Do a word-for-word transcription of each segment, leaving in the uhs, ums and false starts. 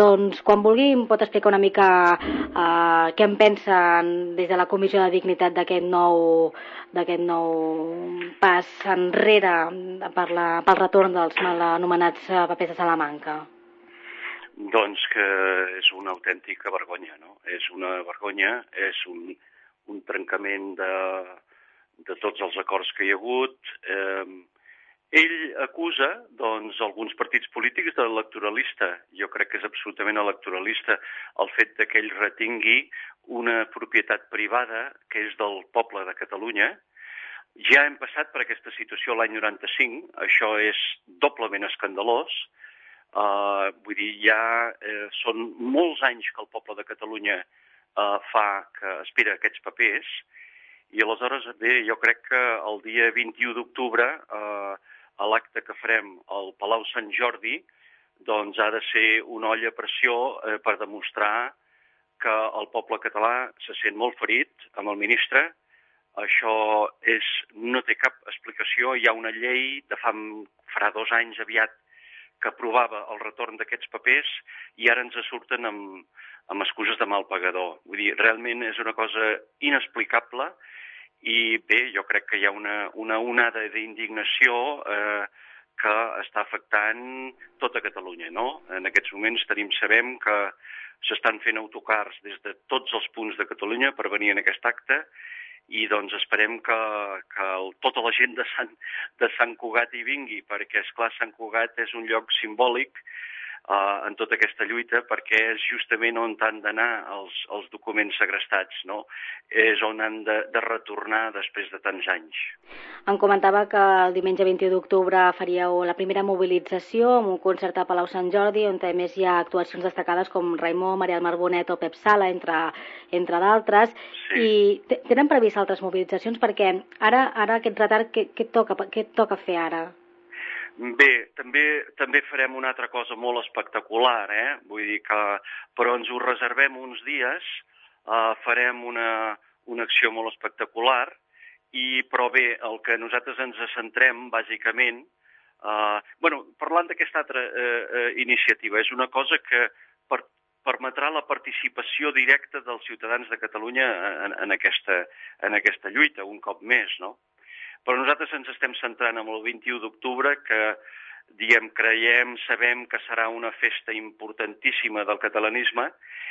Doncs quan vulgui em pot explicar una mica eh, què en pensen des de la Comissió de Dignitat d'aquest nou, d'aquest nou pas enrere per la, pel retorn dels mal anomenats papers de Salamanca. Doncs que és una autèntica vergonya, no? És una vergonya, és un, un trencament de, de tots els acords que hi ha hagut. Eh, Ell acusa, doncs, alguns partits polítics d'electoralista. Jo crec que és absolutament electoralista el fet que ell retingui una propietat privada que és del poble de Catalunya. Ja hem passat per aquesta situació l'any noranta-cinc, això és doblement escandalós. Uh, vull dir, ja eh, són molts anys que el poble de Catalunya uh, fa que espera aquests papers, i aleshores, bé, jo crec que el dia vint-i-u d'octubre, uh, a l'acte que farem al Palau Sant Jordi, doncs ha de ser una olla a pressió eh, per demostrar que el poble català se sent molt ferit amb el ministre. Això és, no té cap explicació. Hi ha una llei de fa, farà dos anys aviat que aprovava el retorn d'aquests papers i ara ens surten amb, amb excuses de mal pagador. Vull dir, realment és una cosa inexplicable. I bé, jo crec que hi ha una, una onada d'indignació eh, que està afectant tota Catalunya, no? En aquests moments tenim, sabem que s'estan fent autocars des de tots els punts de Catalunya per venir en aquest acte i doncs esperem que, que el, tota la gent de Sant, de Sant Cugat hi vingui, perquè, esclar, Sant Cugat és un lloc simbòlic Uh, en tota aquesta lluita, perquè és justament on han d'anar els, els documents segrestats, no? És on han de, de retornar després de tants anys. Em comentava que el diumenge vint-i-u d'octubre faríeu la primera mobilització amb un concert a Palau Sant Jordi, on a més hi ha actuacions destacades com Raimon, Maria del Mar Bonet o Pep Sala, entre, entre d'altres. Sí. I tenen previst altres mobilitzacions? Perquè ara, ara aquest retard, què, què, toca, què toca fer ara? Bé, també també farem una altra cosa molt espectacular, eh? Vull dir que, però ens ho reservem uns dies, uh, farem una, una acció molt espectacular, i, però bé, el que nosaltres ens centrem, bàsicament, uh, bueno, parlant d'aquesta altra uh, uh, iniciativa, és una cosa que per, permetrà la participació directa dels ciutadans de Catalunya en, en, aquesta, en aquesta lluita, un cop més, no? Però nosaltres ens estem centrant en el vint-i-u d'octubre, que diguem, creiem, sabem que serà una festa importantíssima del catalanisme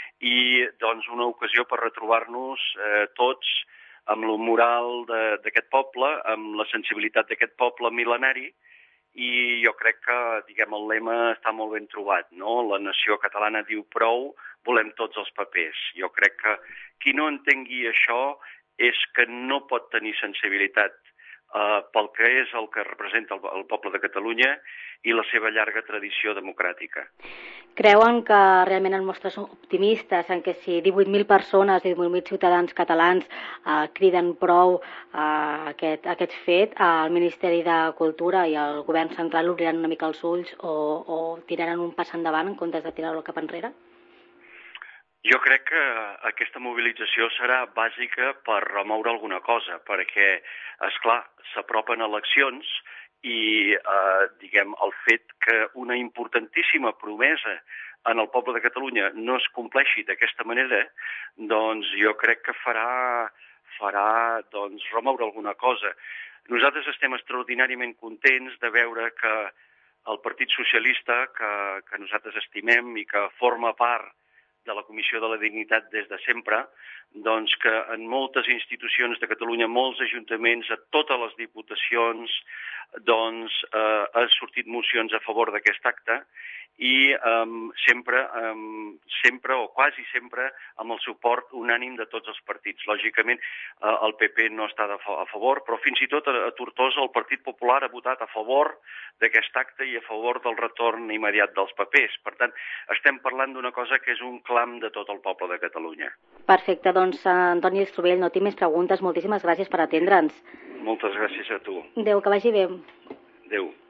i doncs una ocasió per retrobar-nos eh, tots amb el moral d'aquest poble, amb la sensibilitat d'aquest poble mil·lenari, i jo crec que, diguem, el lema està molt ben trobat, no? La nació catalana diu prou, volem tots els papers. Jo crec que qui no entengui això és que no pot tenir sensibilitat Uh, pel que és el que representa el, el poble de Catalunya i la seva llarga tradició democràtica. Creuen que realment els mostres són optimistes en què si divuit mil persones, divuit mil ciutadans catalans uh, criden prou uh, aquest, aquest fet, uh, el Ministeri de Cultura i el govern central obriran una mica els ulls o, o tiraran un pas endavant en comptes de tirar-lo cap enrere? Jo crec que aquesta mobilització serà bàsica per remoure alguna cosa, perquè, esclar, s'apropen eleccions i, eh, diguem, el fet que una importantíssima promesa en el poble de Catalunya no es compleixi d'aquesta manera, doncs jo crec que farà, farà doncs, remoure alguna cosa. Nosaltres estem extraordinàriament contents de veure que el Partit Socialista, que, que nosaltres estimem i que forma part de la Comissió de la Dignitat des de sempre, doncs que en moltes institucions de Catalunya, molts ajuntaments, a totes les diputacions, doncs eh, ha sortit mocions a favor d'aquest acte i um, sempre, um, sempre o quasi sempre amb el suport unànim de tots els partits. Lògicament eh, el P P no està a favor, però fins i tot a, a Tortosa el Partit Popular ha votat a favor d'aquest acte i a favor del retorn immediat dels papers. Per tant, estem parlant d'una cosa que és un clam de tot el poble de Catalunya. Perfecte, doncs Antoni Strubell, no tinc més preguntes. Moltíssimes gràcies per atendre'ns. Moltes gràcies a tu. Adéu, que vagi bé. Adéu.